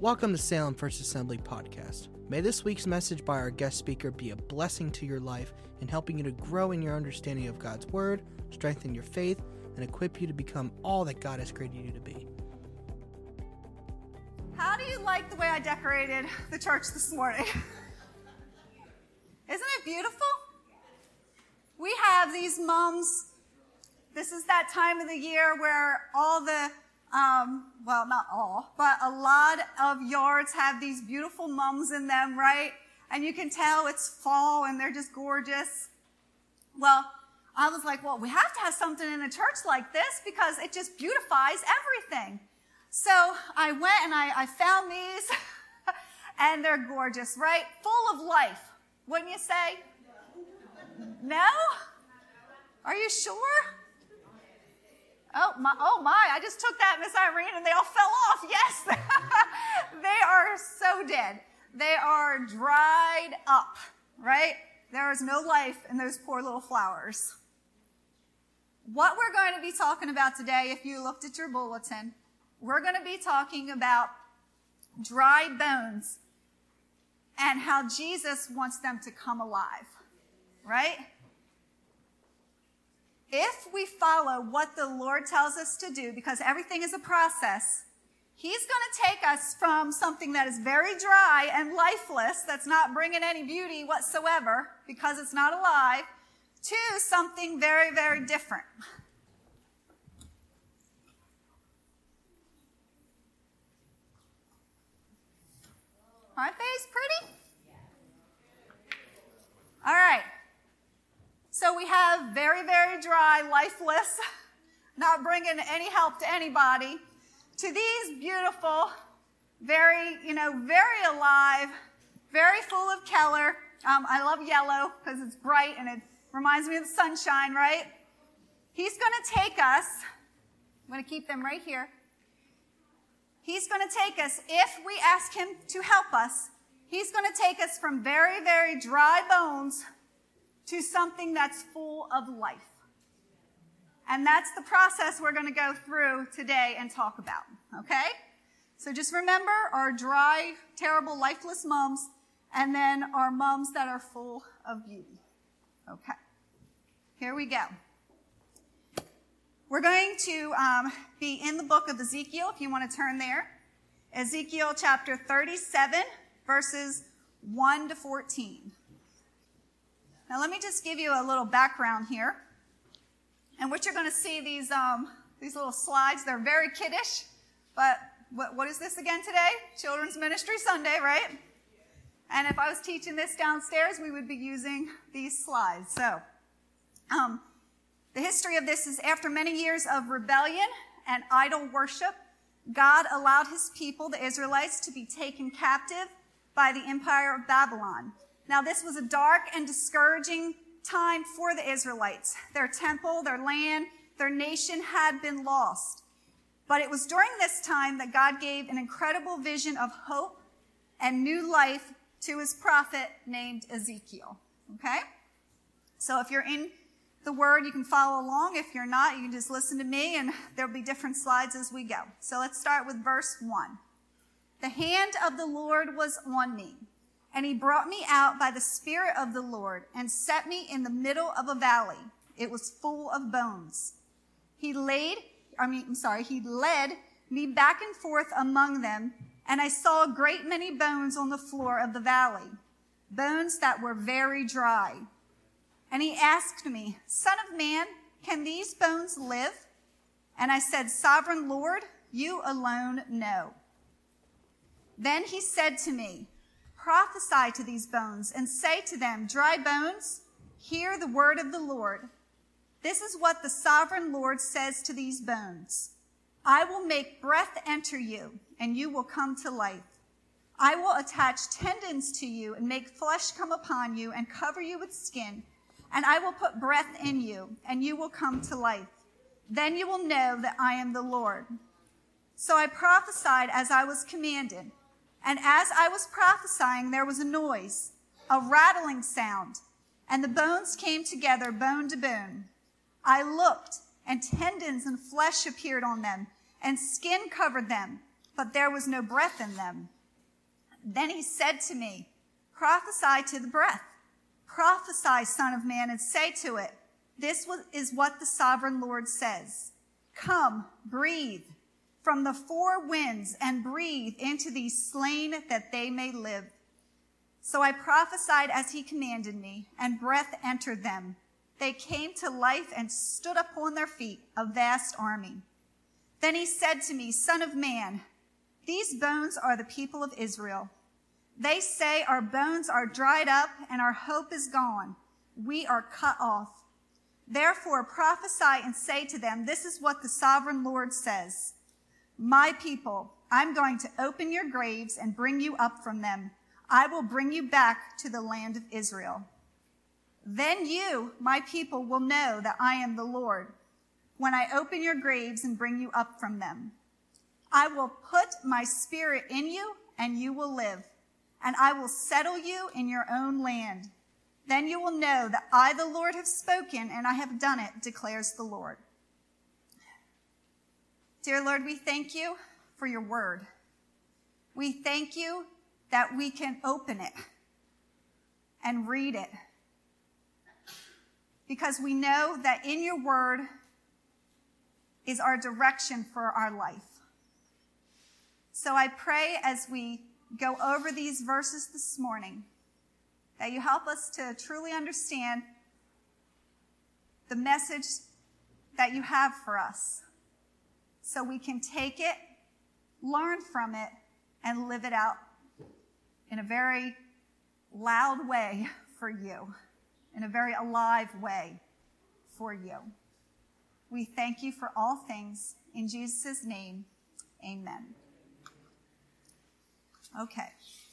Welcome to Salem First Assembly Podcast. May this week's message by our guest speaker be a blessing to your life in helping you to grow in your understanding of God's Word, strengthen your faith, and equip you to become all that God has created you to be. How do you like the way I decorated the church this morning? Isn't it beautiful? We have these mums. This is that time of the year where all the well, not all, but a lot of yards have these beautiful mums in them, right? And you can tell it's fall and they're just gorgeous. Well, I was like, well, we have to have something in a church like this because it just beautifies everything. So I went and I found these and they're gorgeous, right? Full of life, wouldn't you say? No? Are you sure? Oh my, I just took that, Miss Irene, and they all fell off. Yes, they are so dead. They are dried up, right? There is no life in those poor little flowers. What we're going to be talking about today, if you looked at your bulletin, we're going to be talking about dry bones and how Jesus wants them to come alive, right? If we follow what the Lord tells us to do, because everything is a process, He's going to take us from something that is very dry and lifeless, that's not bringing any beauty whatsoever, because it's not alive, to something very, very different. Aren't they pretty? All right. So we have very, very dry, lifeless, not bringing any help to anybody, to these beautiful, very, very alive, very full of color. I love yellow because it's bright and it reminds me of the sunshine, right? He's going to take us, I'm going to keep them right here. He's going to take us, if we ask Him to help us, He's going to take us from very, very dry bones to something that's full of life. And that's the process we're going to go through today and talk about, okay? So just remember our dry, terrible, lifeless mums, and then our mums that are full of beauty. Okay, here we go. We're going to be in the book of Ezekiel, if you want to turn there. Ezekiel chapter 37, verses 1 to 14. Now, let me just give you a little background here. And what you're going to see, these little slides, they're very kiddish. But what is this again today? Children's Ministry Sunday, right? And if I was teaching this downstairs, we would be using these slides. So, the history of this is after many years of rebellion and idol worship, God allowed His people, the Israelites, to be taken captive by the empire of Babylon. Now, this was a dark and discouraging time for the Israelites. Their temple, their land, their nation had been lost. But it was during this time that God gave an incredible vision of hope and new life to His prophet named Ezekiel. Okay? So if you're in the Word, you can follow along. If you're not, you can just listen to me, and there'll be different slides as we go. So let's start with verse 1. The hand of the Lord was on me, and He brought me out by the Spirit of the Lord and set me in the middle of a valley. It was full of bones. He led me back and forth among them, and I saw a great many bones on the floor of the valley, bones that were very dry. And He asked me, Son of man, can these bones live? And I said, Sovereign Lord, you alone know. Then He said to me, Prophesy to these bones and say to them, Dry bones, hear the word of the Lord. This is what the sovereign Lord says to these bones. I will make breath enter you, and you will come to life. I will attach tendons to you and make flesh come upon you and cover you with skin. And I will put breath in you, and you will come to life. Then you will know that I am the Lord. So I prophesied as I was commanded. And as I was prophesying, there was a noise, a rattling sound, and the bones came together, bone to bone. I looked, and tendons and flesh appeared on them, and skin covered them, but there was no breath in them. Then he said to me, prophesy to the breath. Prophesy, Son of Man, and say to it, this is what the sovereign Lord says. Come, breathe from the four winds and breathe into these slain that they may live. So I prophesied as he commanded me, and breath entered them. They came to life and stood upon their feet, a vast army. Then he said to me, Son of man, these bones are the people of Israel. They say our bones are dried up and our hope is gone. We are cut off. Therefore prophesy and say to them, this is what the sovereign Lord says. My people, I'm going to open your graves and bring you up from them. I will bring you back to the land of Israel. Then you, my people, will know that I am the Lord when I open your graves and bring you up from them. I will put my spirit in you and you will live, and I will settle you in your own land. Then you will know that I, the Lord, have spoken and I have done it, declares the Lord. Dear Lord, we thank you for your word. We thank you that we can open it and read it, because we know that in your word is our direction for our life. So I pray as we go over these verses this morning that you help us to truly understand the message that you have for us, so we can take it, learn from it, and live it out in a very loud way for you, in a very alive way for you. We thank you for all things. In Jesus' name, amen. Okay.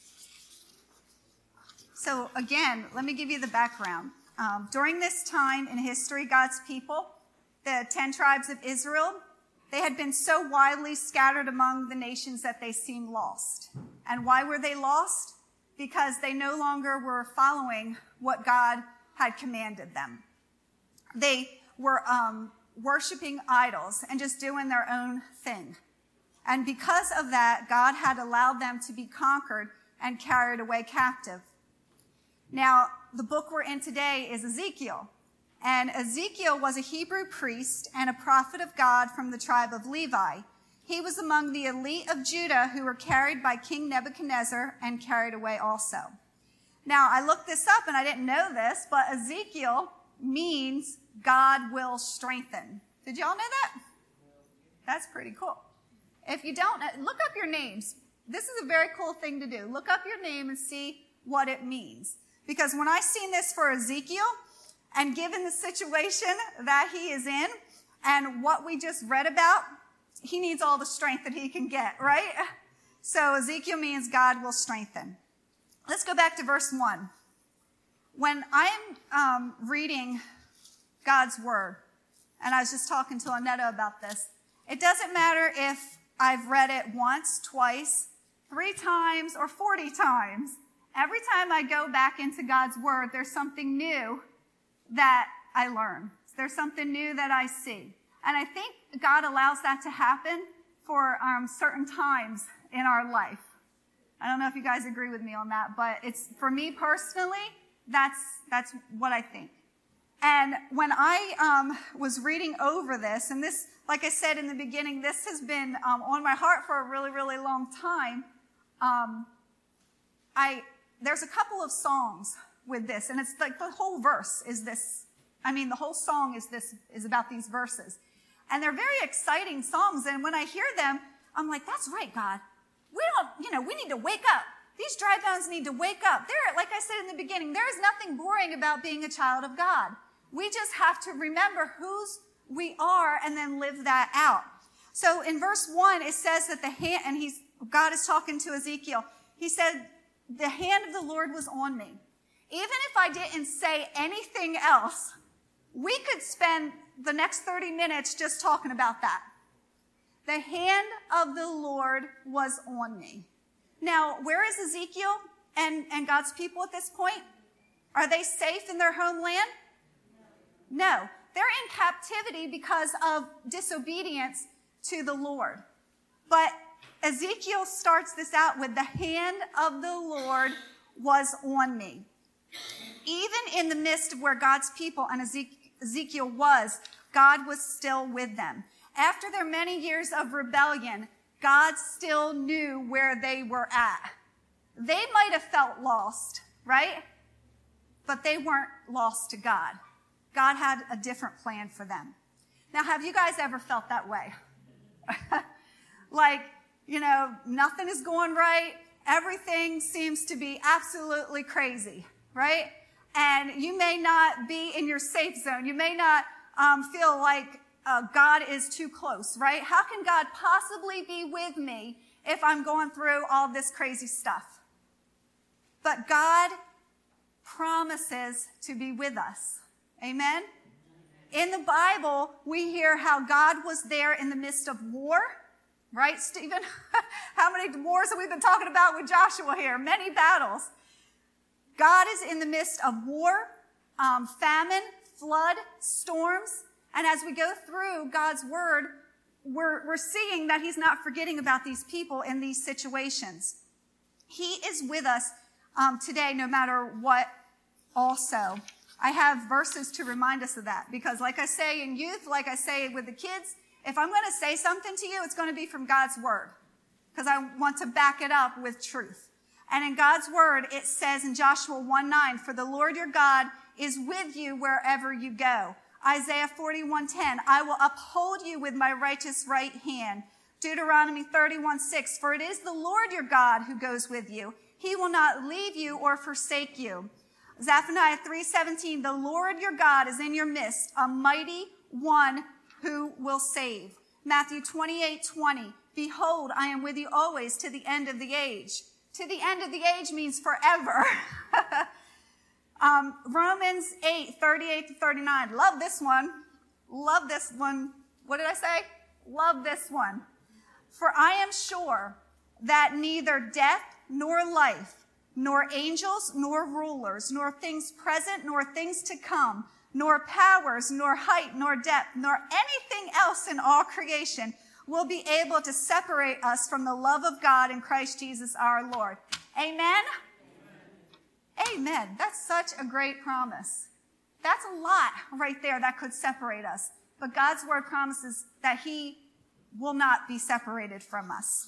So again, let me give you the background. During this time in history, God's people, the 10 tribes of Israel, they had been so widely scattered among the nations that they seemed lost. And why were they lost? Because they no longer were following what God had commanded them. They were worshiping idols and just doing their own thing. And because of that, God had allowed them to be conquered and carried away captive. Now, the book we're in today is Ezekiel. And Ezekiel was a Hebrew priest and a prophet of God from the tribe of Levi. He was among the elite of Judah who were carried by King Nebuchadnezzar and carried away also. Now, I looked this up and I didn't know this, but Ezekiel means God will strengthen. Did y'all know that? That's pretty cool. If you don't, look up your names. This is a very cool thing to do. Look up your name and see what it means. Because when I seen this for Ezekiel, and given the situation that he is in and what we just read about, he needs all the strength that he can get, right? So Ezekiel means God will strengthen. Let's go back to verse 1. When I'm reading God's word, and I was just talking to Annetta about this, it doesn't matter if I've read it once, twice, 3 times, or 40 times. Every time I go back into God's word, there's something new that I learn. There's something new that I see. And I think God allows that to happen for certain times in our life. I don't know if you guys agree with me on that, but it's, for me personally, that's what I think. And when I was reading over this, and this, like I said in the beginning, this has been on my heart for a really, really long time. There's a couple of songs with this, and it's like the whole verse is this. I mean, the whole song is about these verses. And they're very exciting songs, and when I hear them, I'm like, that's right, God. We need to wake up. These dry bones need to wake up. Like I said in the beginning, there is nothing boring about being a child of God. We just have to remember whose we are and then live that out. So in verse 1, it says that God is talking to Ezekiel. He said, the hand of the Lord was on me. Even if I didn't say anything else, we could spend the next 30 minutes just talking about that. The hand of the Lord was on me. Now, where is Ezekiel and God's people at this point? Are they safe in their homeland? No. They're in captivity because of disobedience to the Lord. But Ezekiel starts this out with, the hand of the Lord was on me. Even in the midst of where God's people and Ezekiel was, God was still with them. After their many years of rebellion, God still knew where they were at. They might have felt lost, right? But they weren't lost to God. God had a different plan for them. Now, have you guys ever felt that way? Like, nothing is going right. Everything seems to be absolutely crazy, right? And you may not be in your safe zone. You may not feel like God is too close, right? How can God possibly be with me if I'm going through all this crazy stuff? But God promises to be with us. Amen? In the Bible, we hear how God was there in the midst of war. Right, Stephen? How many wars have we been talking about with Joshua here? Many battles. God is in the midst of war, famine, flood, storms. And as we go through God's word, we're seeing that he's not forgetting about these people in these situations. He is with us today no matter what also. I have verses to remind us of that because like I say in youth, like I say with the kids, if I'm going to say something to you, it's going to be from God's word because I want to back it up with truth. And in God's word, it says in Joshua 1:9, for the Lord your God is with you wherever you go. Isaiah 41:10, I will uphold you with my righteous right hand. Deuteronomy 31:6, for it is the Lord your God who goes with you. He will not leave you or forsake you. Zephaniah 3:17, the Lord your God is in your midst, a mighty one who will save. Matthew 28:20, behold, I am with you always to the end of the age. To the end of the age means forever. Romans 8:38-39. Love this one. Love this one. What did I say? Love this one. For I am sure that neither death nor life, nor angels nor rulers, nor things present nor things to come, nor powers, nor height, nor depth, nor anything else in all creation will be able to separate us from the love of God in Christ Jesus our Lord. Amen? Amen. That's such a great promise. That's a lot right there that could separate us. But God's word promises that he will not be separated from us.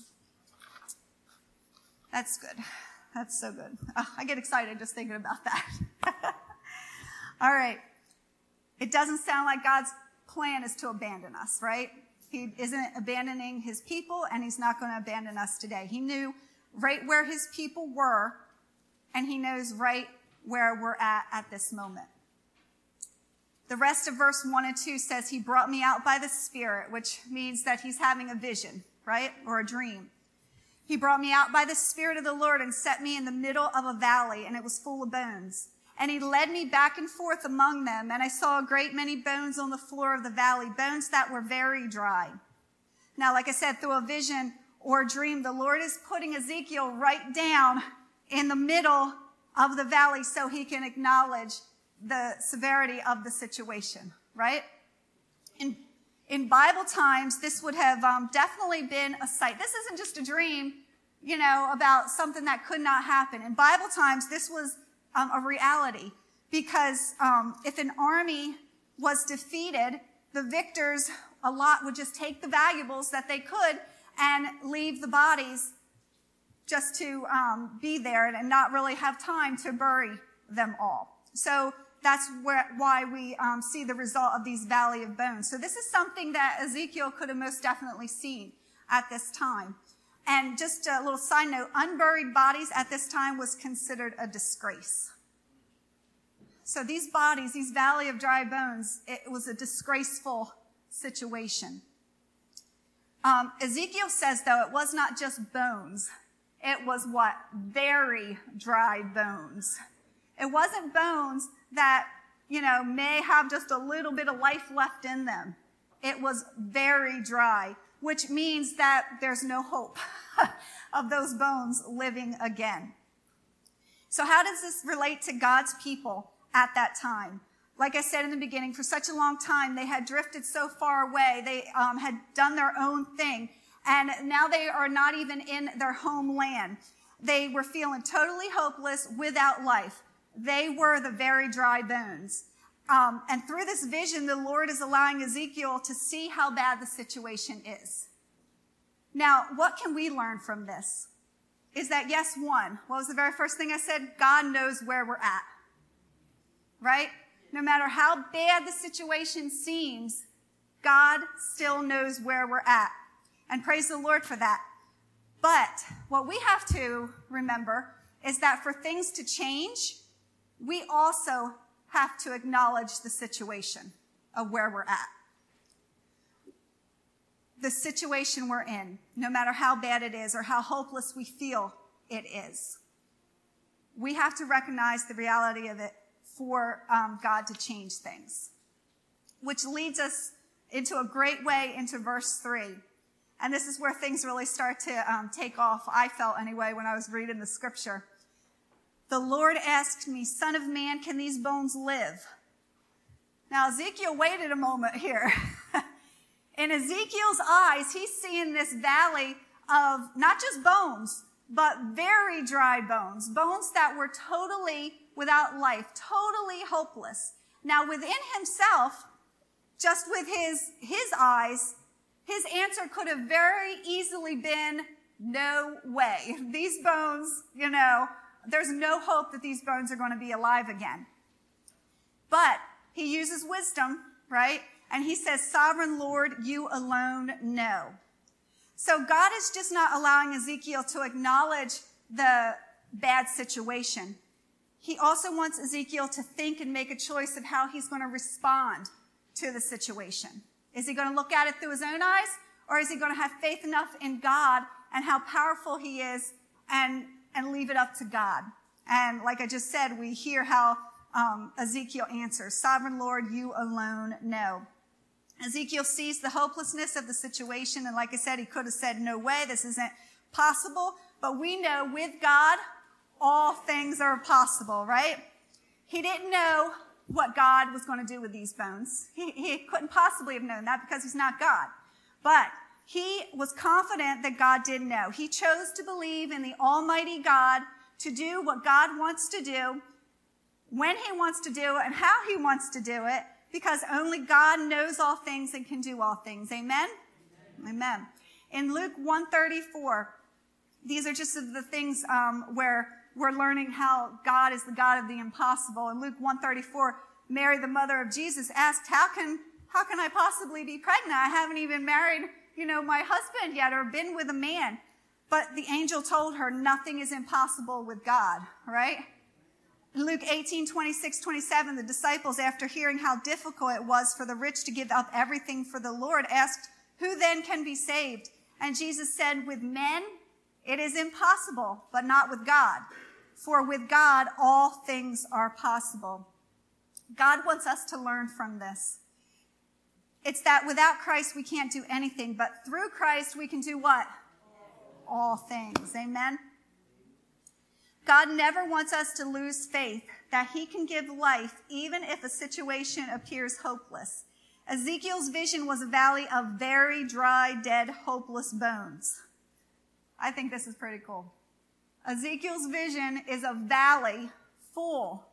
That's good. That's so good. Oh, I get excited just thinking about that. All right. It doesn't sound like God's plan is to abandon us, right? He isn't abandoning his people, and he's not going to abandon us today. He knew right where his people were, and he knows right where we're at this moment. The rest of verse 1 and 2 says, he brought me out by the Spirit, which means that he's having a vision, right? Or a dream. He brought me out by the Spirit of the Lord and set me in the middle of a valley, and it was full of bones. And he led me back and forth among them, and I saw a great many bones on the floor of the valley, bones that were very dry. Now, like I said, through a vision or a dream, the Lord is putting Ezekiel right down in the middle of the valley so he can acknowledge the severity of the situation, right? In Bible times, this would have definitely been a sight. This isn't just a dream, about something that could not happen. In Bible times, this was a reality because if an army was defeated, the victors a lot would just take the valuables that they could and leave the bodies just to be there and not really have time to bury them all. So that's why we see the result of these valley of bones. So this is something that Ezekiel could have most definitely seen at this time. And just a little side note, unburied bodies at this time was considered a disgrace. So these bodies, these valley of dry bones, it was a disgraceful situation. Ezekiel says, though, it was not just bones. It was what? Very dry bones. It wasn't bones that, may have just a little bit of life left in them. It was very dry, which means that there's no hope of those bones living again. So how does this relate to God's people at that time? Like I said in the beginning, for such a long time, they had drifted so far away. They had done their own thing. And now they are not even in their homeland. They were feeling totally hopeless, without life. They were the very dry bones. And through this vision, the Lord is allowing Ezekiel to see how bad the situation is. Now, what can we learn from this? Is that, yes, one, what was the very first thing I said? God knows where we're at. Right? No matter how bad the situation seems, God still knows where we're at. And praise the Lord for that. But what we have to remember is that for things to change, we also have to acknowledge the situation of where we're at. The situation we're in, no matter how bad it is or how hopeless we feel it is. We have to recognize the reality of it for God to change things. Which leads us into a great way into verse 3. And this is where things really start to take off, I felt anyway, when I was reading the scripture. The Lord asked me, "Son of man, can these bones live?" Now, Ezekiel waited a moment here. In Ezekiel's eyes, he's seeing this valley of not just bones, but very dry bones. Bones that were totally without life, totally hopeless. Now, within himself, just with his eyes, his answer could have very easily been, no way. These bones, there's no hope that these bones are going to be alive again. But he uses wisdom, right? And he says, "Sovereign Lord, you alone know." So God is just not allowing Ezekiel to acknowledge the bad situation. He also wants Ezekiel to think and make a choice of how he's going to respond to the situation. Is he going to look at it through his own eyes, or is he going to have faith enough in God and how powerful he is and leave it up to God? And like I just said, we hear how Ezekiel answers, "Sovereign Lord, you alone know." Ezekiel sees the hopelessness of the situation, and like I said, he could have said, "No way, this isn't possible." But we know with God, all things are possible, right? He didn't know what God was going to do with these bones. He couldn't possibly have known that because he's not God. But he was confident that God did know. He chose to believe in the Almighty God to do what God wants to do, when he wants to do it, and how he wants to do it, because only God knows all things and can do all things. Amen? Amen. In Luke 1:34, these are just the things where we're learning how God is the God of the impossible. In Luke 1:34, Mary, the mother of Jesus, asked, how can I possibly be pregnant? I haven't even married, my husband yet or been with a man. But the angel told her, nothing is impossible with God, right? In Luke 18:26-27, the disciples, after hearing how difficult it was for the rich to give up everything for the Lord, asked, "Who then can be saved?" And Jesus said, "With men it is impossible, but not with God. For with God all things are possible." God wants us to learn from this. It's that without Christ we can't do anything, but through Christ we can do what? All things. Amen? God never wants us to lose faith that he can give life even if a situation appears hopeless. Ezekiel's vision was a valley of very dry, dead, hopeless bones. I think this is pretty cool. Ezekiel's vision is a valley full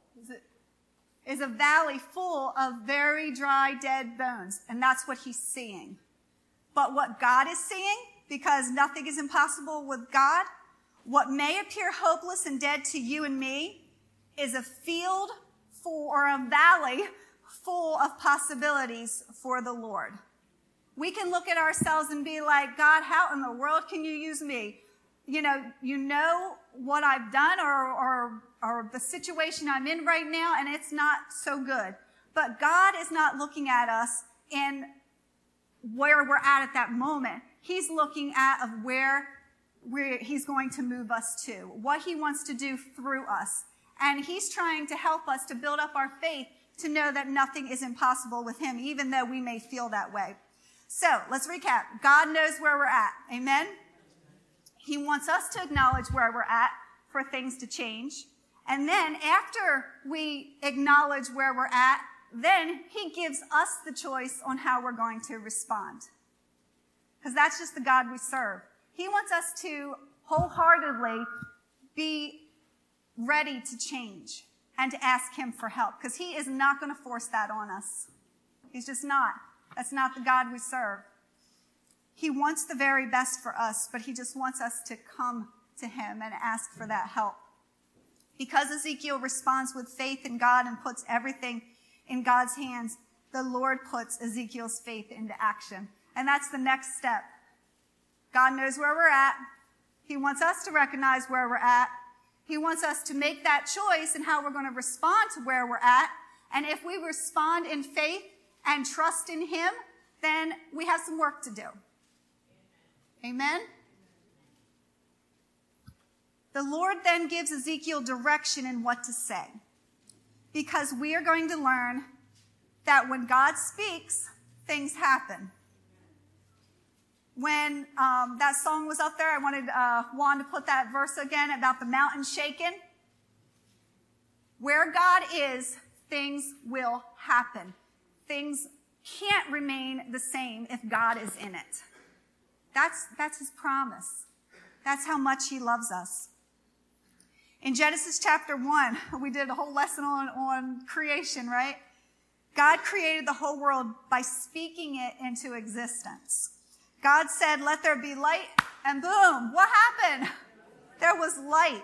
of very dry, dead bones. And that's what he's seeing. But what God is seeing, because nothing is impossible with God, what may appear hopeless and dead to you and me is a field or a valley full of possibilities for the Lord. We can look at ourselves and be like, God, how in the world can you use me? You know what I've done or the situation I'm in right now, and it's not so good. But God is not looking at us in where we're at that moment. He's looking at of where he's going to move us to, what he wants to do through us. And he's trying to help us to build up our faith to know that nothing is impossible with him, even though we may feel that way. So let's recap. God knows where we're at. Amen? He wants us to acknowledge where we're at for things to change. And then after we acknowledge where we're at, then he gives us the choice on how we're going to respond. because that's just the God we serve. He wants us to wholeheartedly be ready to change and to ask him for help, because he is not going to force that on us. He's just not. That's not the God we serve. He wants the very best for us, but he just wants us to come to him and ask for that help. Because Ezekiel responds with faith in God and puts everything in God's hands, the Lord puts Ezekiel's faith into action. And that's the next step. God knows where we're at. He wants us to recognize where we're at. He wants us to make that choice in how we're going to respond to where we're at. And if we respond in faith and trust in him, then we have some work to do. Amen? The Lord then gives Ezekiel direction in what to say, because we are going to learn that when God speaks, things happen. When that song was up there, I wanted Juan to put that verse again about the mountain shaken. Where God is, things will happen. Things can't remain the same if God is in it. That's his promise. That's how much he loves us. In Genesis chapter 1, we did a whole lesson on creation, right? God created the whole world by speaking it into existence. God said, let there be light, and boom, what happened? There was light.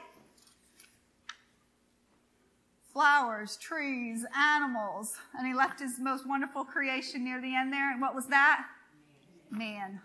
Flowers, trees, animals, and he left his most wonderful creation near the end there, and what was that? Man.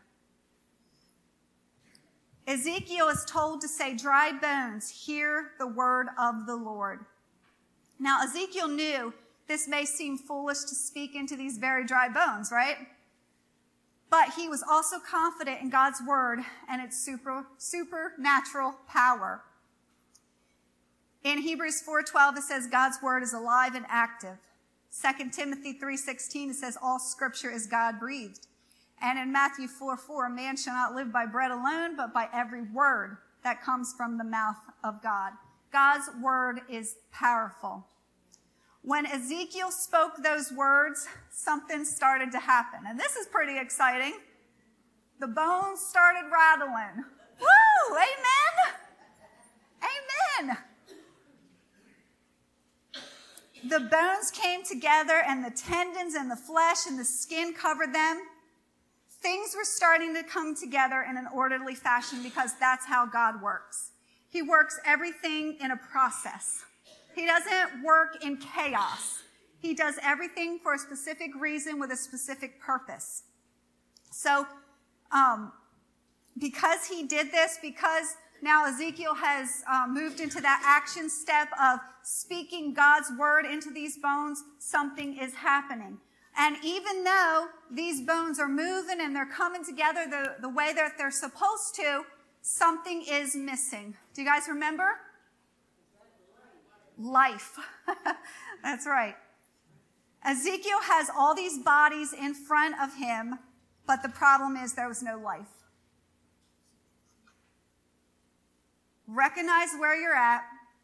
Ezekiel is told to say, dry bones, hear the word of the Lord. Now, Ezekiel knew this may seem foolish to speak into these very dry bones, right? But he was also confident in God's word and its supernatural power. In Hebrews 4:12, it says God's word is alive and active. 2 Timothy 3:16, it says all scripture is God-breathed. And in Matthew 4:4, man shall not live by bread alone, but by every word that comes from the mouth of God. God's word is powerful. When Ezekiel spoke those words, something started to happen. And this is pretty exciting. The bones started rattling. Woo! Amen! Amen! The bones came together, and the tendons and the flesh and the skin covered them. Things were starting to come together in an orderly fashion, because that's how God works. He works everything in a process. He doesn't work in chaos. He does everything for a specific reason with a specific purpose. So, because he did this, because now Ezekiel has moved into that action step of speaking God's word into these bones, something is happening. And even though these bones are moving and they're coming together the way that they're supposed to, something is missing. Do you guys remember? Life. That's right. Ezekiel has all these bodies in front of him, but the problem is there was no life. Recognize where you're at.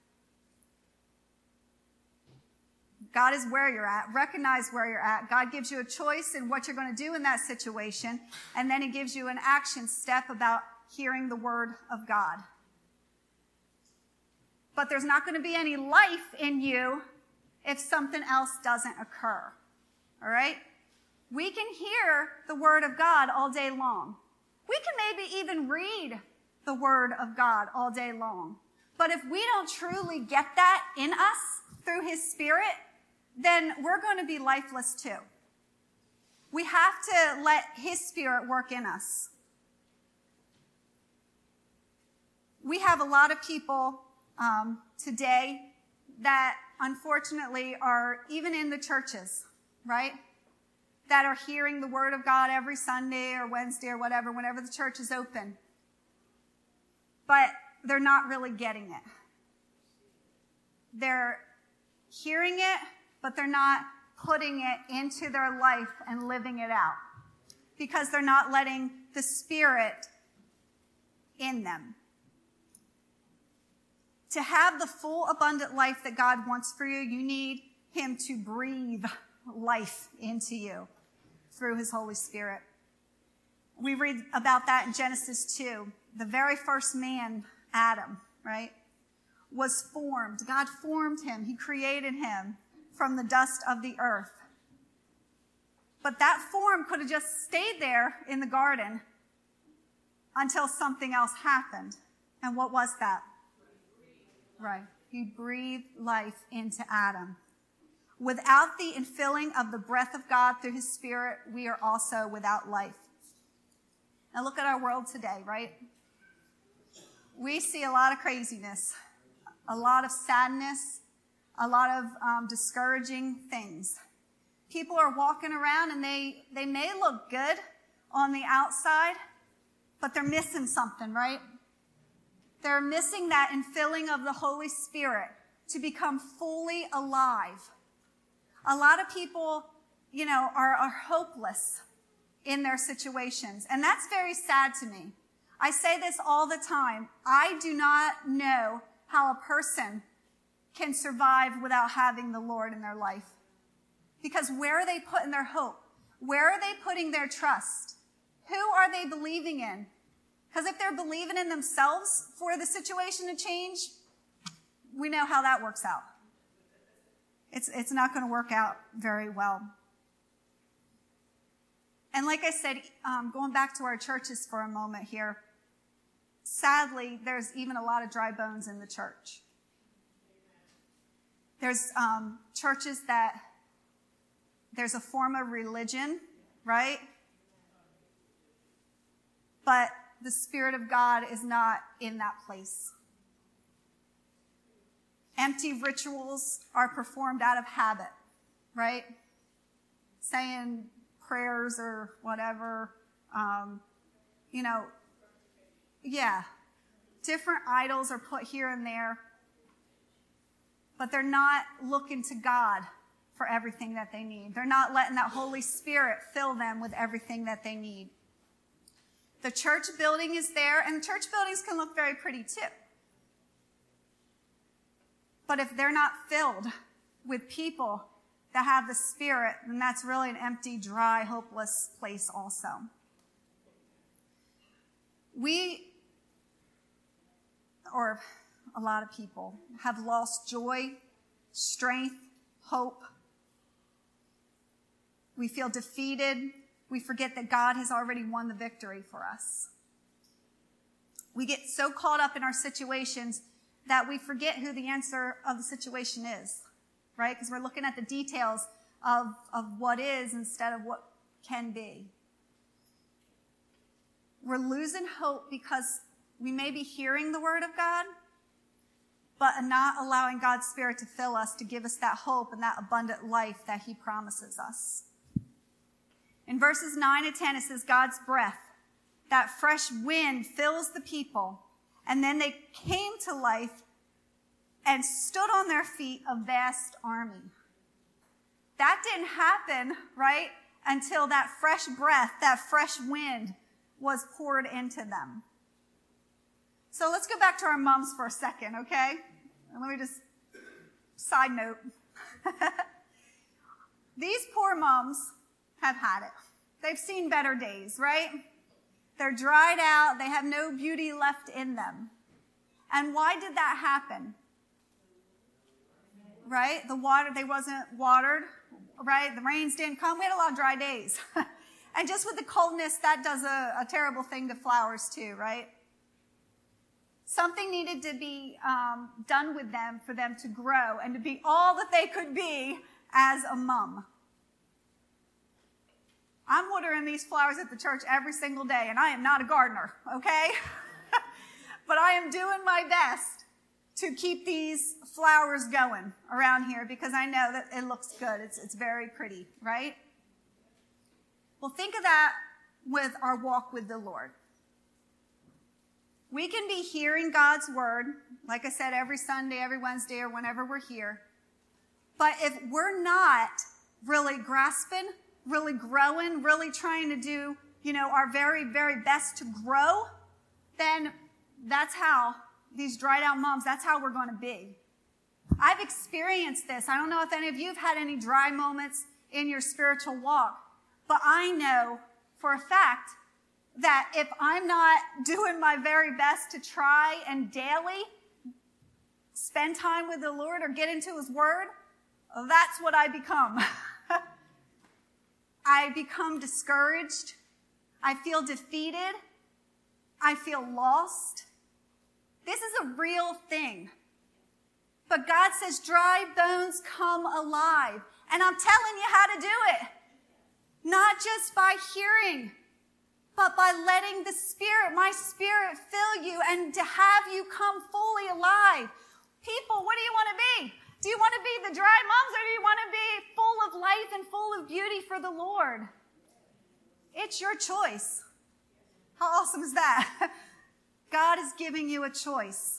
God is where you're at. Recognize where you're at. God gives you a choice in what you're going to do in that situation, and then he gives you an action step about hearing the word of God. But there's not going to be any life in you if something else doesn't occur. All right? We can hear the word of God all day long. We can maybe even read the word of God all day long. But if we don't truly get that in us through his Spirit, then we're going to be lifeless too. We have to let his Spirit work in us. We have a lot of people today that unfortunately are even in the churches, right? That are hearing the word of God every Sunday or Wednesday or whatever, whenever the church is open. But they're not really getting it. They're hearing it, but they're not putting it into their life and living it out, because they're not letting the Spirit in them. To have the full, abundant life that God wants for you, you need him to breathe life into you through his Holy Spirit. We read about that in Genesis 2. The very first man, Adam, right, was formed. God formed him. He created him from the dust of the earth. But that form could have just stayed there in the garden until something else happened. And what was that? Right. He breathed life into Adam. Without the infilling of the breath of God through his Spirit, we are also without life. Now look at our world today, right? We see a lot of craziness, a lot of sadness, a lot of discouraging things. People are walking around and they may look good on the outside, but they're missing something, right? They're missing that infilling of the Holy Spirit to become fully alive. A lot of people, are hopeless in their situations, and that's very sad to me. I say this all the time. I do not know how a person can survive without having the Lord in their life. Because where are they putting their hope? Where are they putting their trust? Who are they believing in? Because if they're believing in themselves for the situation to change, we know how that works out. It's not going to work out very well. And like I said, going back to our churches for a moment here, sadly, there's even a lot of dry bones in the church. There's churches that there's a form of religion, right? But the Spirit of God is not in that place. Empty rituals are performed out of habit, right? Saying prayers or whatever, different idols are put here and there, but they're not looking to God for everything that they need. They're not letting that Holy Spirit fill them with everything that they need. The church building is there, and church buildings can look very pretty too. But if they're not filled with people that have the Spirit, then that's really an empty, dry, hopeless place also. A lot of people, have lost joy, strength, hope. We feel defeated. We forget that God has already won the victory for us. We get so caught up in our situations that we forget who the answer of the situation is, right? Because we're looking at the details of what is instead of what can be. We're losing hope because we may be hearing the word of God, but not allowing God's Spirit to fill us, to give us that hope and that abundant life that he promises us. In verses 9 to 10, it says, God's breath, that fresh wind fills the people. And then they came to life and stood on their feet, a vast army. That didn't happen, right, until that fresh breath, that fresh wind was poured into them. So let's go back to our moms for a second, okay? And let me just, side note. These poor moms have had it. They've seen better days, right? They're dried out. They have no beauty left in them. And why did that happen? Right? They wasn't watered, right? The rains didn't come. We had a lot of dry days. And just with the coldness, that does a terrible thing to flowers too, right? Something needed to be done with them for them to grow and to be all that they could be as a mom. I'm watering these flowers at the church every single day, and I am not a gardener, okay? But I am doing my best to keep these flowers going around here because I know that it looks good. It's very pretty, right? Well, think of that with our walk with the Lord. We can be hearing God's word, like I said, every Sunday, every Wednesday, or whenever we're here. But if we're not really grasping, really growing, really trying to do, our very, very best to grow, then that's how these dried out moms, that's how we're going to be. I've experienced this. I don't know if any of you have had any dry moments in your spiritual walk, but I know for a fact that if I'm not doing my very best to try and daily spend time with the Lord or get into his word, that's what I become. I become discouraged. I feel defeated. I feel lost. This is a real thing. But God says, dry bones come alive. And I'm telling you how to do it. Not just by hearing, but by letting the Spirit, my Spirit, fill you and to have you come fully alive. People, what do you want to be? Do you want to be the dry mums, or do you want to be full of life and full of beauty for the Lord? It's your choice. How awesome is that? God is giving you a choice.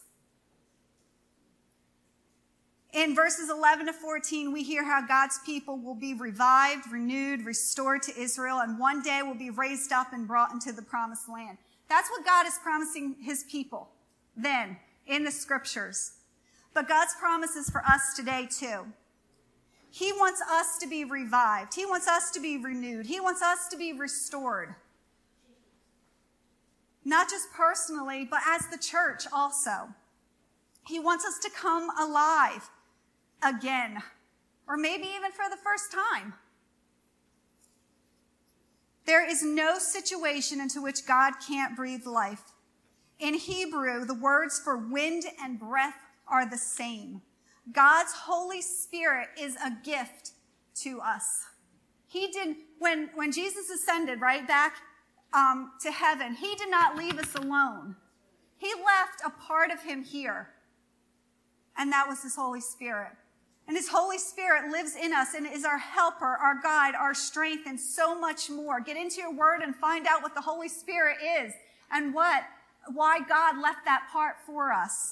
In verses 11 to 14, we hear how God's people will be revived, renewed, restored to Israel, and one day will be raised up and brought into the promised land. That's what God is promising his people then in the scriptures. But God's promise is for us today too. He wants us to be revived. He wants us to be renewed. He wants us to be restored. Not just personally, but as the church also. He wants us to come alive again, or maybe even for the first time. There is no situation into which God can't breathe life. In Hebrew, the words for wind and breath are the same. God's Holy Spirit is a gift to us. He did, when Jesus ascended right back to heaven, he did not leave us alone. He left a part of him here. And that was his Holy Spirit. And his Holy Spirit lives in us and is our helper, our guide, our strength, and so much more. Get into your word and find out what the Holy Spirit is and why God left that part for us.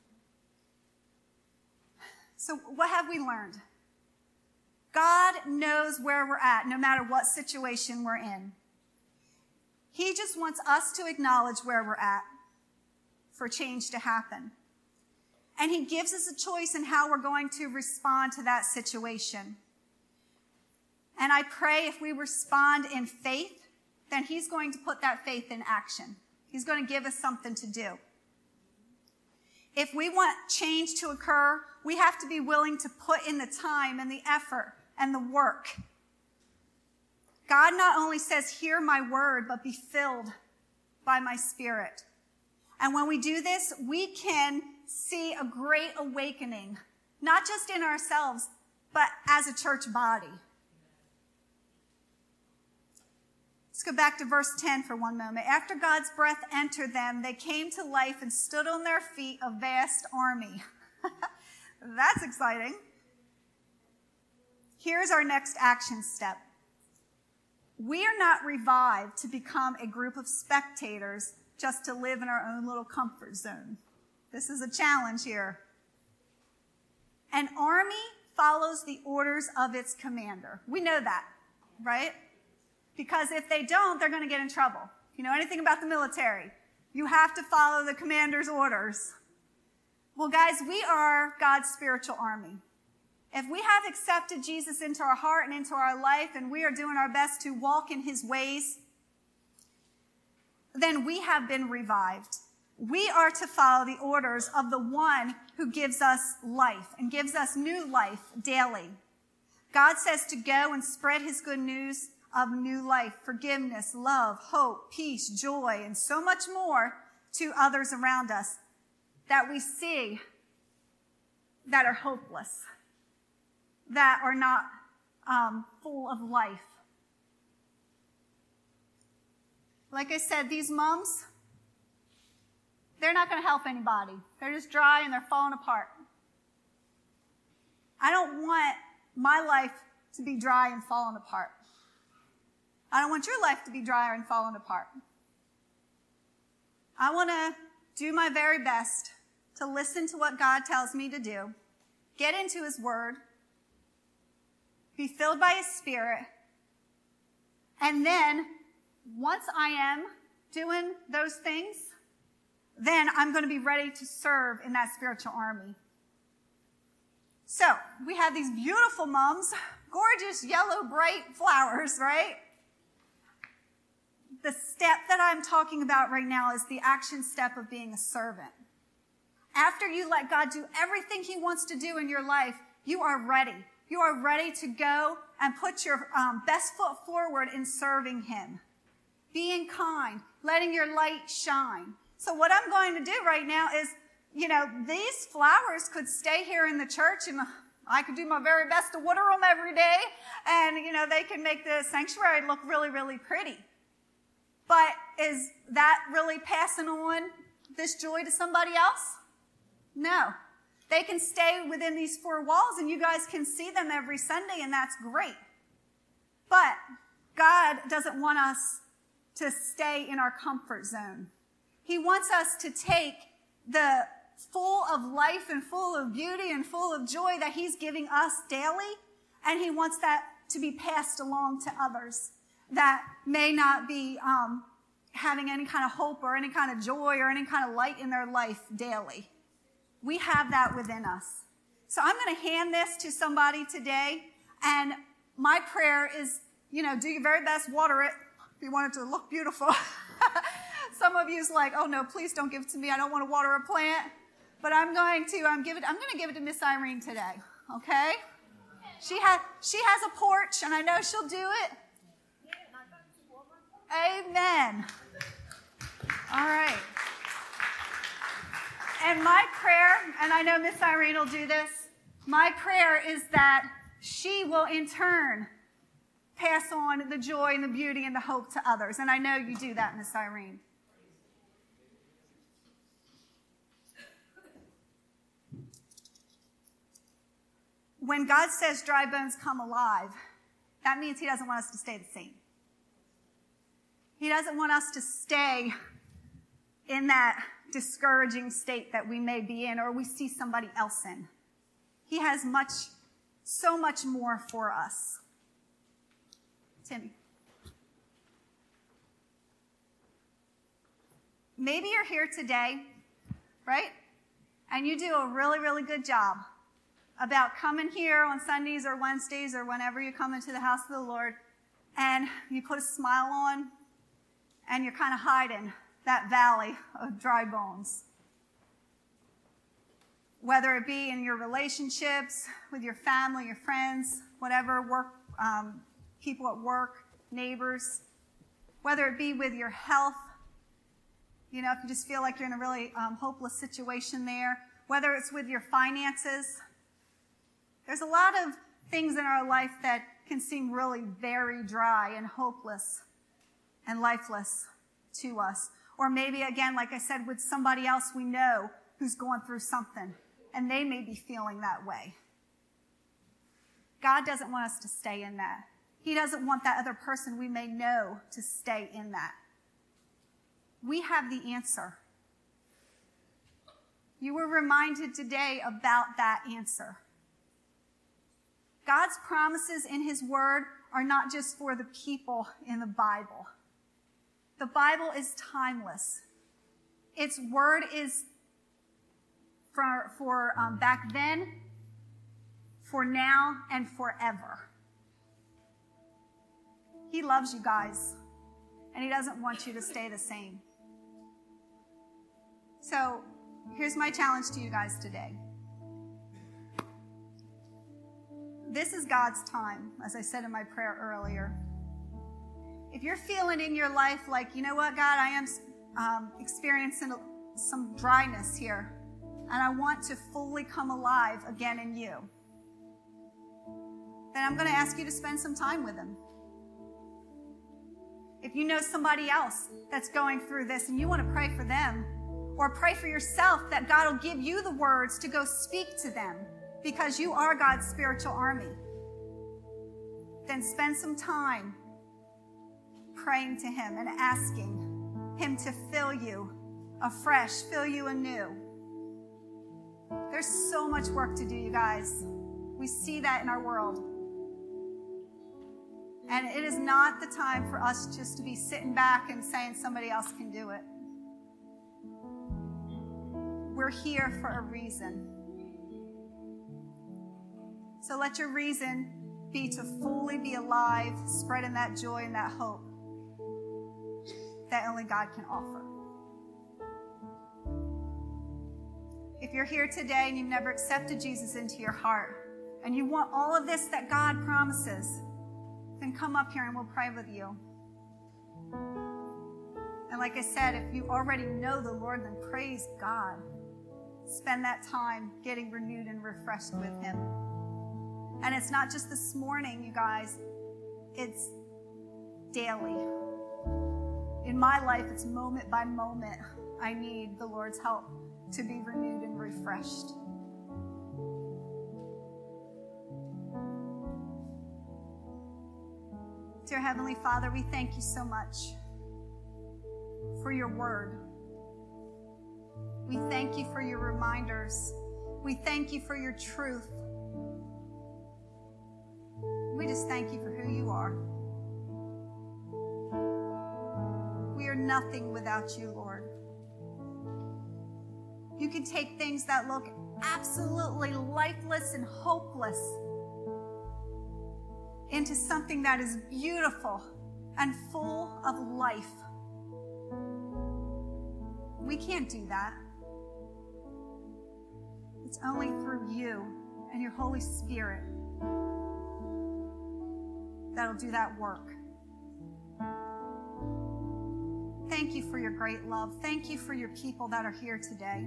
So what have we learned? God knows where we're at, no matter what situation we're in. He just wants us to acknowledge where we're at for change to happen. And he gives us a choice in how we're going to respond to that situation. And I pray if we respond in faith, then he's going to put that faith in action. He's going to give us something to do. If we want change to occur, we have to be willing to put in the time and the effort and the work. God not only says, hear my word, but be filled by my Spirit. And when we do this, we can see a great awakening, not just in ourselves, but as a church body. Let's go back to verse 10 for one moment. After God's breath entered them, they came to life and stood on their feet, a vast army. That's exciting. Here's our next action step. We are not revived to become a group of spectators just to live in our own little comfort zone. This is a challenge here. An army follows the orders of its commander. We know that, right? Because if they don't, they're going to get in trouble. If you know anything about the military, you have to follow the commander's orders. Well, guys, we are God's spiritual army. If we have accepted Jesus into our heart and into our life, and we are doing our best to walk in his ways, then we have been revived. We are to follow the orders of the one who gives us life and gives us new life daily. God says to go and spread his good news of new life, forgiveness, love, hope, peace, joy, and so much more to others around us that we see that are hopeless, that are not full of life. Like I said, these moms, they're not going to help anybody. They're just dry and they're falling apart. I don't want my life to be dry and falling apart. I don't want your life to be dry and falling apart. I want to do my very best to listen to what God tells me to do, get into his word, be filled by his Spirit, and then once I am doing those things, then I'm going to be ready to serve in that spiritual army. So, we have these beautiful mums, gorgeous yellow, bright flowers, right? the step that I'm talking about right now is the action step of being a servant. After you let God do everything he wants to do in your life, you are ready. You are ready to go and put your best foot forward in serving him. Being kind, letting your light shine. So what I'm going to do right now is, these flowers could stay here in the church, and I could do my very best to water them every day, and, they can make the sanctuary look really, really pretty. But is that really passing on this joy to somebody else? No. They can stay within these four walls, and you guys can see them every Sunday, and that's great. But God doesn't want us to stay in our comfort zone. He wants us to take the full of life and full of beauty and full of joy that he's giving us daily, and he wants that to be passed along to others that may not be having any kind of hope or any kind of joy or any kind of light in their life daily. We have that within us. So I'm going to hand this to somebody today, and my prayer is, do your very best, water it if you want it to look beautiful. Some of you's like, oh no, please don't give it to me. I don't want to water a plant. But I'm going to give it to Miss Irene today. Okay? She has a porch, and I know she'll do it. Amen. All right. And my prayer, and I know Miss Irene will do this, my prayer is that she will in turn pass on the joy and the beauty and the hope to others. And I know you do that, Miss Irene. When God says dry bones come alive, that means he doesn't want us to stay the same. He doesn't want us to stay in that discouraging state that we may be in or we see somebody else in. He has so much more for us. Timmy. Maybe you're here today, right? And you do a really, really good job about coming here on Sundays or Wednesdays or whenever you come into the house of the Lord, and you put a smile on, and you're kind of hiding that valley of dry bones. Whether it be in your relationships, with your family, your friends, whatever, work, people at work, neighbors, whether it be with your health, if you just feel like you're in a really hopeless situation there, whether it's with your finances. There's a lot of things in our life that can seem really very dry and hopeless and lifeless to us. Or maybe, again, like I said, with somebody else we know who's going through something, and they may be feeling that way. God doesn't want us to stay in that. He doesn't want that other person we may know to stay in that. We have the answer. You were reminded today about that answer. God's promises in his word are not just for the people in the Bible. The Bible is timeless. Its word is for back then, for now, and forever. He loves you guys, and he doesn't want you to stay the same. So here's my challenge to you guys today. This is God's time, as I said in my prayer earlier. If you're feeling in your life like, you know what, God, I am experiencing some dryness here, and I want to fully come alive again in you, then I'm going to ask you to spend some time with him. If you know somebody else that's going through this and you want to pray for them, or pray for yourself that God will give you the words to go speak to them, because you are God's spiritual army, then spend some time praying to him and asking him to fill you afresh, fill you anew. There's so much work to do, you guys. We see that in our world. And it is not the time for us just to be sitting back and saying somebody else can do it. We're here for a reason. So let your reason be to fully be alive, spreading that joy and that hope. that only God can offer. If you're here today and you've never accepted Jesus into your heart, and you want all of this that God promises, then come up here and we'll pray with you. And like I said, if you already know the Lord, then praise God. Spend that time getting renewed and refreshed with Him. And it's not just this morning, you guys. It's daily. In my life, it's moment by moment. I need the Lord's help to be renewed and refreshed. Dear Heavenly Father, we thank you so much for your word. We thank you for your reminders. We thank you for your truth. We just thank you for who you are. We are nothing without you, Lord. You can take things that look absolutely lifeless and hopeless into something that is beautiful and full of life. We can't do that. It's only through you and your Holy Spirit that'll do that work. Thank you for your great love. Thank you for your people that are here today.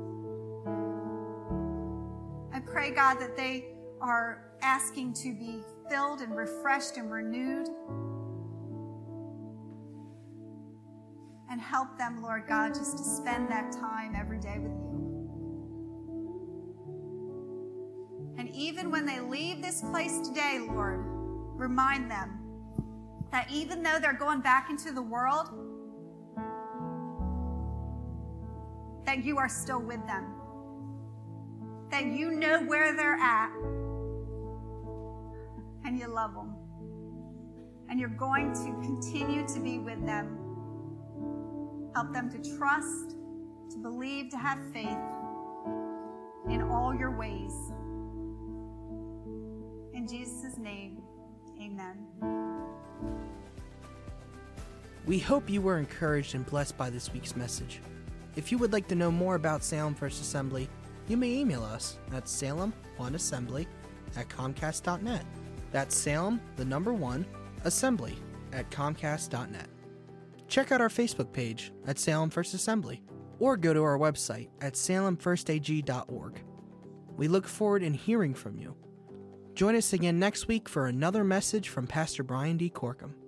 I pray, God, that they are asking to be filled and refreshed and renewed. And help them, Lord God, just to spend that time every day with you. And even when they leave this place today, Lord, remind them that even though they're going back into the world, that you are still with them. That you know where they're at. And you love them. And you're going to continue to be with them. Help them to trust, to believe, to have faith in all your ways. In Jesus' name, amen. We hope you were encouraged and blessed by this week's message. If you would like to know more about Salem First Assembly, you may email us at salem1assembly@comcast.net. That's Salem, the number 1, assembly@comcast.net. Check out our Facebook page at Salem First Assembly, or go to our website at salemfirstag.org. We look forward in hearing from you. Join us again next week for another message from Pastor Brian D. Corkum.